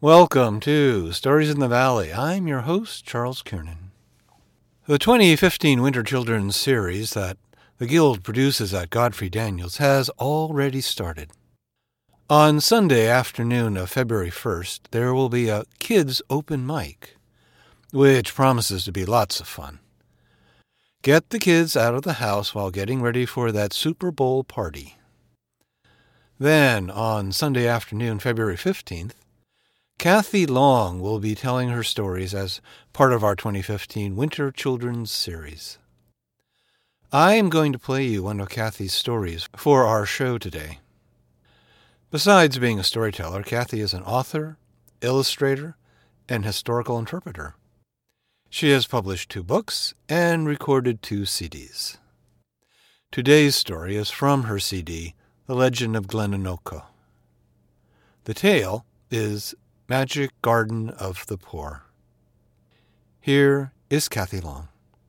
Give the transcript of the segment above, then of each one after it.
Welcome to Stories in the Valley. I'm your host, Charles Kiernan. The 2015 Winter Children's Series that the Guild produces at Godfrey Daniels has already started. On Sunday afternoon of February 1st, there will be a kids' open mic, which promises to be lots of fun. Get the kids out of the house while getting ready for that Super Bowl party. Then, on Sunday afternoon, February 15th, Kathy Long will be telling her stories as part of our 2015 Winter Children's Series. I am going to play you one of Kathy's stories for our show today. Besides being a storyteller, Kathy is an author, illustrator, and historical interpreter. She has published 2 books and recorded 2 CDs. Today's story is from her CD, The Legend of Glenanoka. The tale is Magic Garden of the Poor. Here is Kathy Long.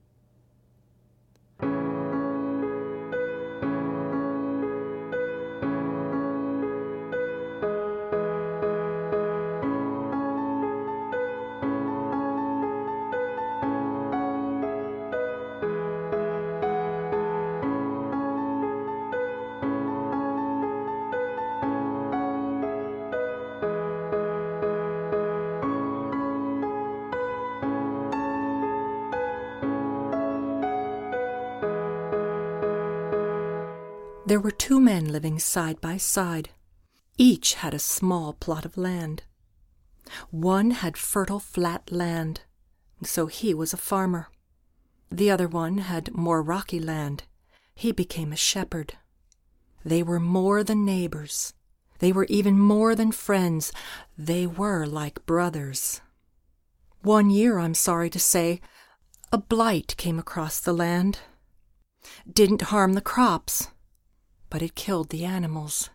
There were 2 men living side by side. Each had a small plot of land. One had fertile flat land, so he was a farmer. The other one had more rocky land. He became a shepherd. They were more than neighbors. They were even more than friends. They were like brothers. One year, I'm sorry to say, a blight came across the land. Didn't harm the crops, but it killed the animals.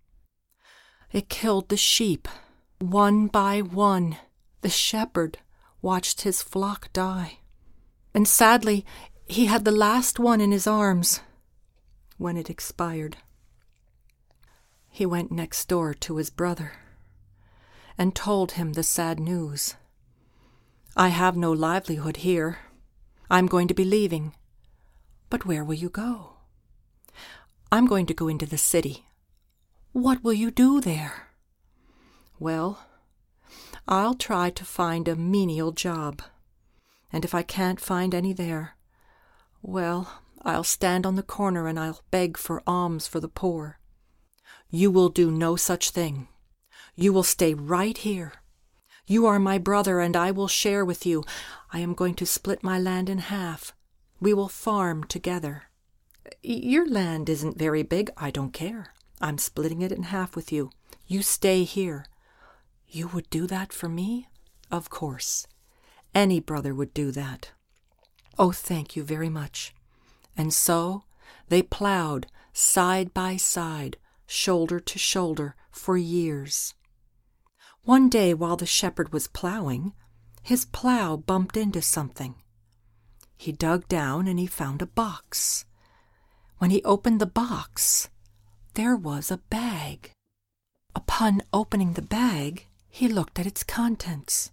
It killed the sheep, one by one. The shepherd watched his flock die. And sadly, he had the last one in his arms when it expired. He went next door to his brother and told him the sad news. "I have no livelihood here. I'm going to be leaving. But where will you go?" "I'm going to go into the city." "What will you do there?" "Well, I'll try to find a menial job. And if I can't find any there, well, I'll stand on the corner and I'll beg for alms for the poor." "You will do no such thing. You will stay right here. You are my brother, and I will share with you. I am going to split my land in half. We will farm together." "Your land isn't very big." "I don't care. I'm splitting it in half with you. You stay here." "You would do that for me?" "Of course. Any brother would do that." "Oh, thank you very much." And so they plowed side by side, shoulder to shoulder, for years. One day while the shepherd was plowing, his plow bumped into something. He dug down and he found a box. When he opened the box, there was a bag. Upon opening the bag, he looked at its contents.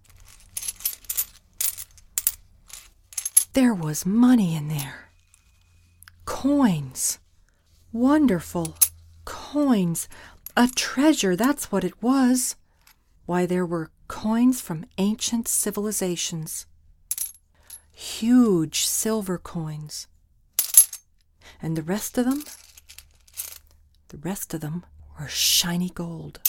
There was money in there. Coins. Wonderful coins. A treasure, that's what it was. Why, there were coins from ancient civilizations. Huge silver coins. And the rest of them were shiny gold.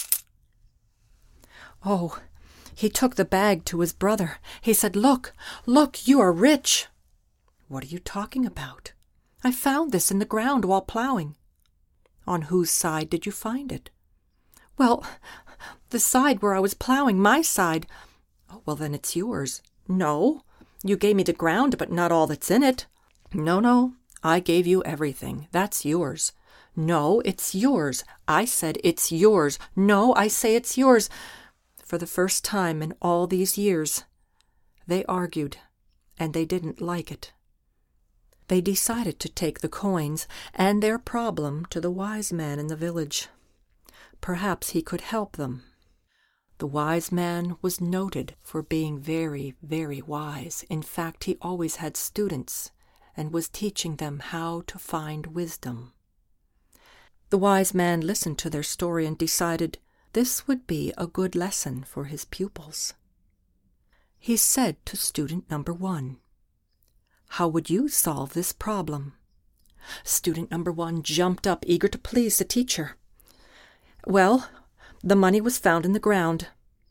Oh, he took the bag to his brother. He said, Look, you are rich." "What are you talking about?" "I found this in the ground while plowing." "On whose side did you find it?" "Well, the side where I was plowing, my side." "Oh, well, then it's yours." "No, you gave me the ground, but not all that's in it." No, I gave you everything. That's yours." "No, it's yours." "I said it's yours." "No, I say it's yours." For the first time in all these years, they argued, and they didn't like it. They decided to take the coins and their problem to the wise man in the village. Perhaps he could help them. The wise man was noted for being very, very wise. In fact, he always had students and was teaching them how to find wisdom. The wise man listened to their story and decided this would be a good lesson for his pupils. He said to student number 1, "How would you solve this problem?" Student number 1 jumped up, eager to please the teacher. "Well, the money was found in the ground,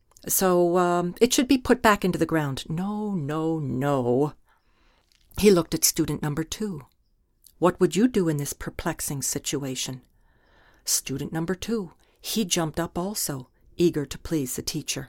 so it should be put back into the ground." "No, no, no." He looked at student number 2. "What would you do in this perplexing situation?" Student number 2, he jumped up also, eager to please the teacher.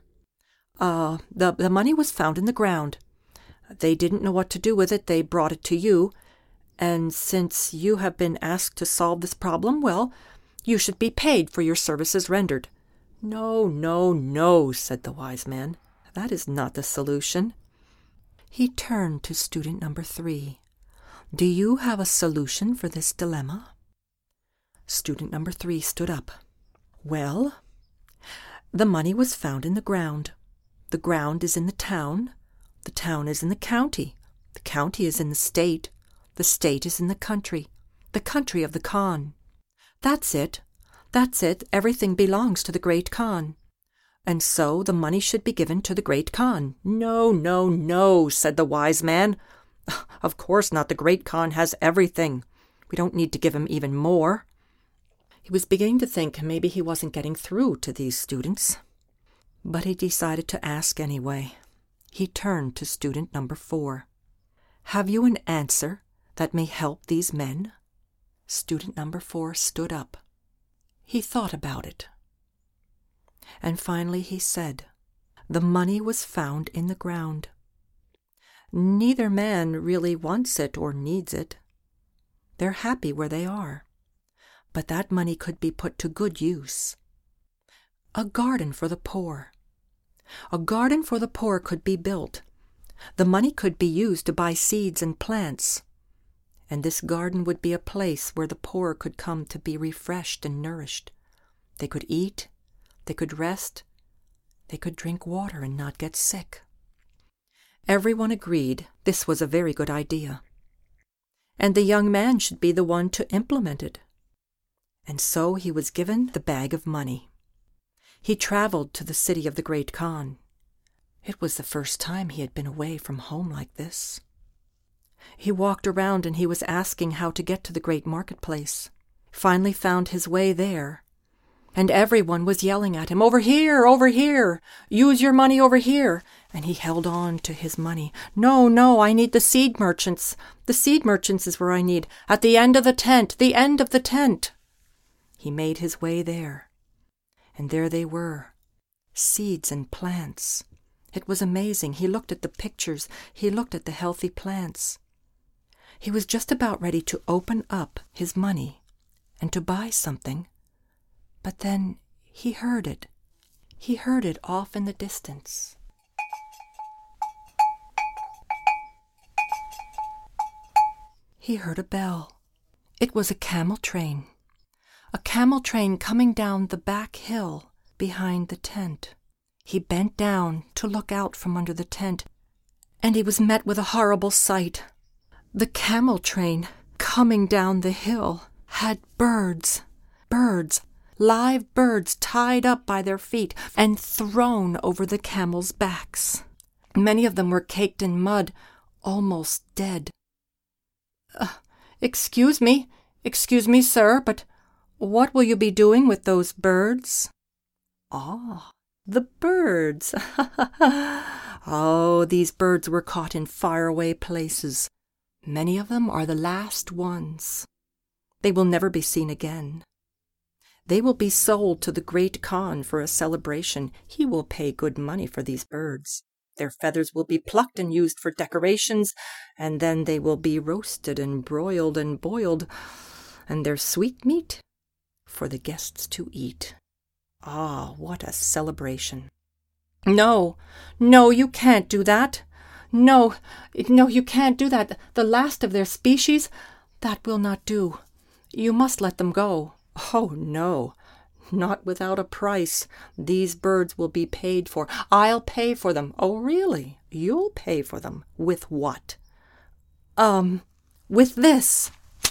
The money was found in the ground. They didn't know what to do with it. They brought it to you. And since you have been asked to solve this problem, well, you should be paid for your services rendered." "No, no, no," said the wise man. "That is not the solution." He turned to student number 3. "Do you have a solution for this dilemma?" Student number 3 stood up. "Well, the money was found in the ground. The ground is in the town. The town is in the county. The county is in the state. The state is in the country of the Khan. That's it. Everything belongs to the great Khan. And so the money should be given to the great Khan." "No, no, no," said the wise man. "Of course not. The great Khan has everything. We don't need to give him even more." He was beginning to think maybe he wasn't getting through to these students. But he decided to ask anyway. He turned to student number 4. "Have you an answer that may help these men?" Student number 4 stood up. He thought about it. And finally he said, "The money was found in the ground. Neither man really wants it or needs it. They're happy where they are. But that money could be put to good use. A garden for the poor. A garden for the poor could be built. The money could be used to buy seeds and plants. And this garden would be a place where the poor could come to be refreshed and nourished. They could eat, they could rest, they could drink water and not get sick." Everyone agreed this was a very good idea, and the young man should be the one to implement it. And so he was given the bag of money. He traveled to the city of the great Khan. It was the first time he had been away from home like this. He walked around and he was asking how to get to the great marketplace. Finally found his way there. And everyone was yelling at him, "Over here, over here! Use your money over here!" And he held on to his money. "No, no, I need the seed merchants. The seed merchants is where I need. At the end of the tent, the end of the tent." He made his way there. And there they were, seeds and plants. It was amazing. He looked at the pictures. He looked at the healthy plants. He was just about ready to open up his money and to buy something. But then he heard it. He heard it off in the distance. He heard a bell. It was a camel train. A camel train coming down the back hill behind the tent. He bent down to look out from under the tent, and he was met with a horrible sight. The camel train coming down the hill had birds, live birds tied up by their feet and thrown over the camels' backs. Many of them were caked in mud, almost dead. Excuse me, sir, but what will you be doing with those birds?" "Ah, the birds! Oh, these birds were caught in faraway places. Many of them are the last ones. They will never be seen again. They will be sold to the great Khan for a celebration. He will pay good money for these birds. Their feathers will be plucked and used for decorations, and then they will be roasted and broiled and boiled, and their sweetmeat for the guests to eat. Ah, what a celebration!" No, you can't do that. No, you can't do that. The last of their species, that will not do. You must let them go." "Oh, no, Not without a price. These birds will be paid for. I'll pay for them. Oh, really? You'll pay for them? With what? With this.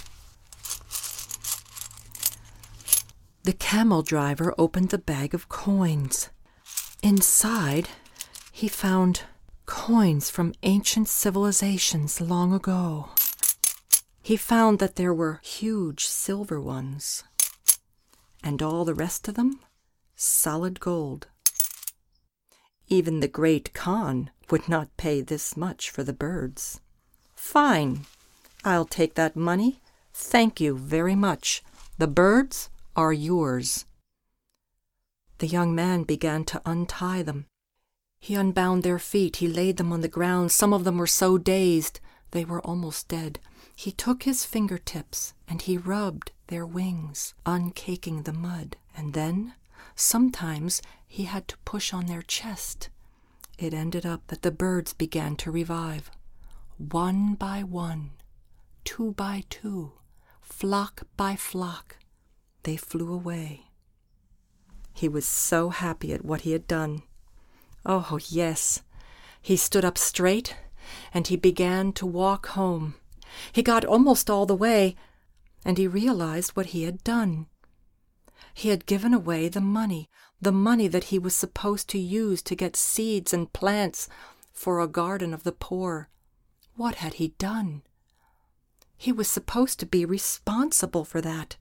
The camel driver opened the bag of coins. Inside, he found coins from ancient civilizations long ago. He found that there were huge silver ones, and all the rest of them solid gold. Even the great Khan would not pay this much for the birds. Fine, I'll take that money. Thank you very much. The birds are yours. The young man began to untie them. He unbound their feet. He laid them on the ground. Some of them were so dazed they were almost dead. He took his fingertips and he rubbed their wings, uncaking the mud. And then, sometimes, he had to push on their chest. It ended up that the birds began to revive. One by one, two by two, flock by flock, they flew away. He was so happy at what he had done. Oh, yes. He stood up straight, and he began to walk home. He got almost all the way, and he realized what he had done. He had given away the money that he was supposed to use to get seeds and plants for a garden of the poor. What had he done? He was supposed to be responsible for that.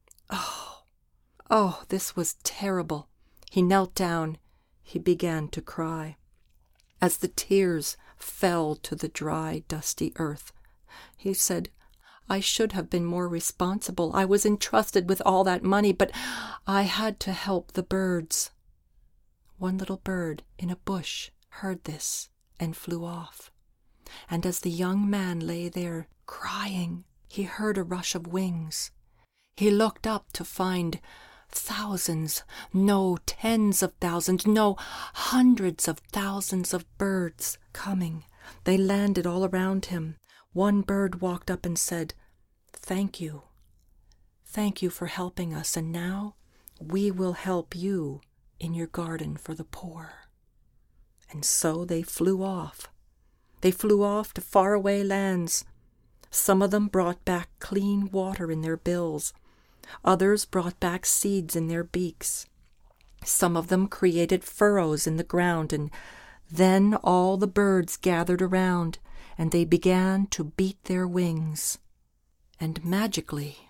Oh, this was terrible. He knelt down. He began to cry. As the tears fell to the dry, dusty earth, he said, I should have been more responsible. I was entrusted with all that money, but I had to help the birds. One little bird in a bush heard this and flew off. And as the young man lay there crying, he heard a rush of wings. He looked up to find thousands, no, tens of thousands, no, hundreds of thousands of birds coming. They landed all around him. One bird walked up and said, Thank you. Thank you for helping us, and now we will help you in your garden for the poor. And so they flew off. They flew off to faraway lands. Some of them brought back clean water in their bills. Others brought back seeds in their beaks. Some of them created furrows in the ground, and then all the birds gathered around, and they began to beat their wings. And magically,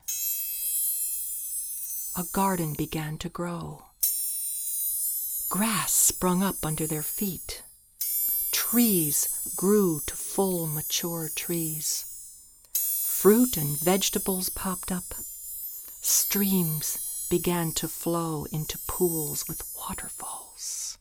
a garden began to grow. Grass sprung up under their feet. Trees grew to full, mature trees. Fruit and vegetables popped up. Streams began to flow into pools with waterfalls.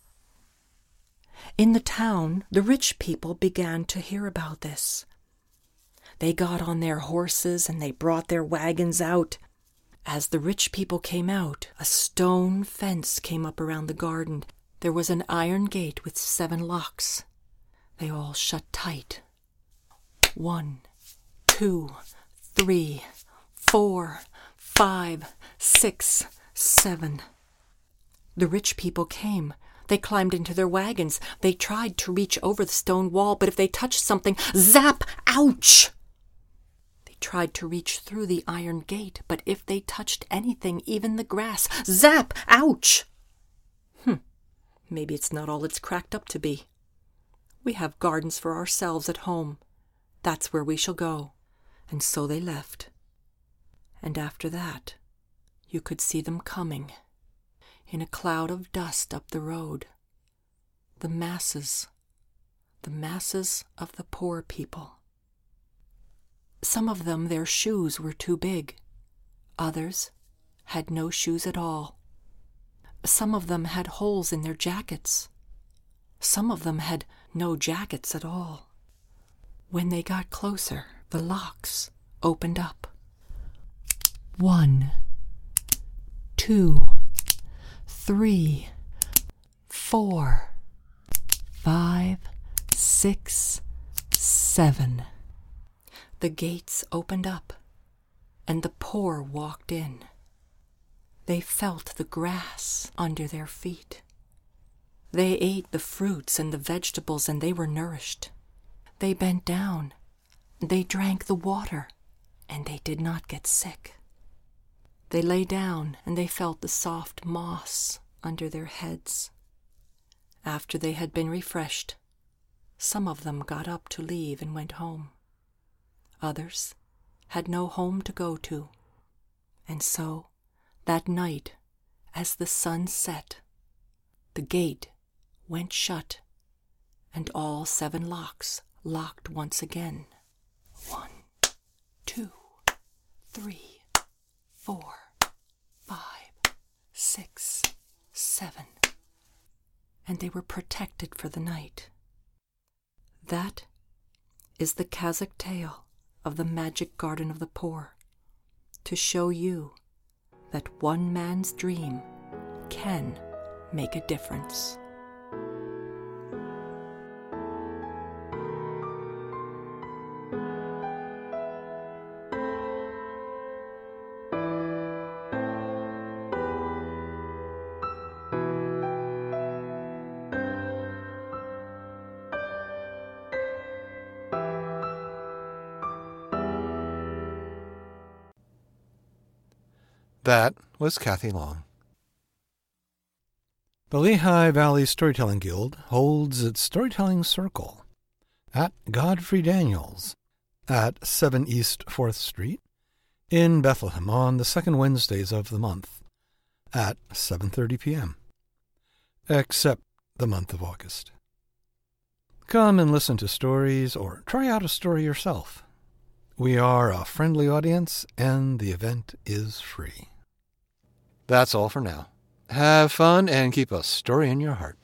In the town, the rich people began to hear about this. They got on their horses and they brought their wagons out. As the rich people came out, a stone fence came up around the garden. There was an iron gate with 7 locks. They all shut tight. 1, 2, 3, 4, 5, 6, 7. The rich people came. They climbed into their wagons. They tried to reach over the stone wall, but if they touched something, zap! Ouch! They tried to reach through the iron gate, but if they touched anything, even the grass, zap! Ouch! Maybe it's not all it's cracked up to be. We have gardens for ourselves at home. That's where we shall go. And so they left. And after that, you could see them coming, in a cloud of dust up the road. The masses of the poor people. Some of them, their shoes were too big. Others had no shoes at all. Some of them had holes in their jackets. Some of them had no jackets at all. When they got closer, the locks opened up. 1, 2, 3, 4, 5, 6, 7. The gates opened up, and the poor walked in. They felt the grass under their feet. They ate the fruits and the vegetables, and they were nourished. They bent down. They drank the water, and they did not get sick. They lay down, and they felt the soft moss under their heads. After they had been refreshed, some of them got up to leave and went home. Others had no home to go to, and so, that night, as the sun set, the gate went shut, and all 7 locks locked once again. 1, 2, 3, 4, 5, 6, 7, and they were protected for the night. That is the Kazakh tale of the magic garden of the poor, to show you that one man's dream can make a difference. That was Kathy Long. The Lehigh Valley Storytelling Guild holds its storytelling circle at Godfrey Daniels at 7 East 4th Street in Bethlehem on the second Wednesdays of the month at 7:30 p.m., except the month of August. Come and listen to stories or try out a story yourself. We are a friendly audience, and the event is free. That's all for now. Have fun and keep a story in your heart.